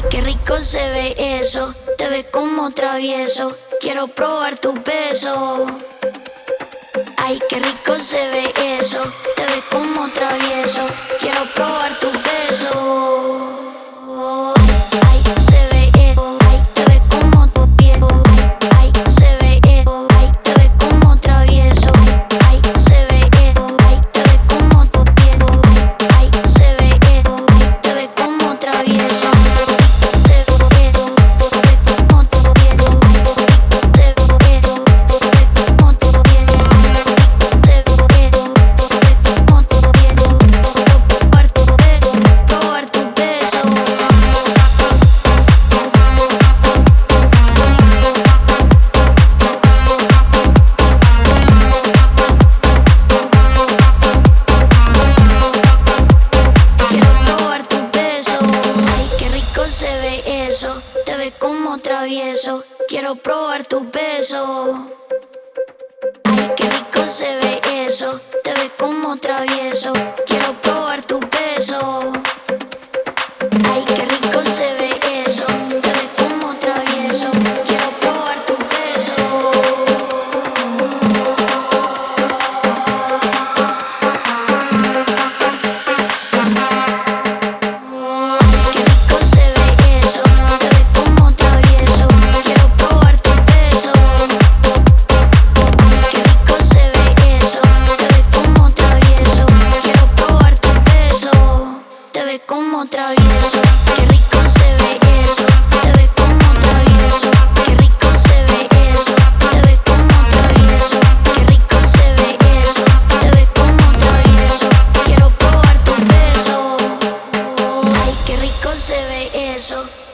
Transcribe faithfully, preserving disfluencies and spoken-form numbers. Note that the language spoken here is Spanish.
Qué rico se ve eso, te ves como travieso. Quiero probar tu beso. Ay, qué rico se ve eso, te ves como travieso. Quiero probar tu beso. Ay, se ve eso, ay, te ves como travieso. Ay, se ve eso, ay, te ves como travieso. Ay, se ve eso, ay, te ves como travieso. Ay, se ve eso, ay, te ves como travieso. Se ve eso, te ves como travieso. Quiero probar tu beso. Ay, qué rico se ve eso, te ves como travieso. Quiero probar tu beso. Ay, qué rico se ve eso, te ves como travieso. Quiero probar tu beso. Como travieso, qué rico se ve eso, te ves como travieso, qué rico se ve eso, te ves como travieso, qué rico se ve eso, te ves como travieso, quiero probar tu beso. Ay, qué rico se ve eso.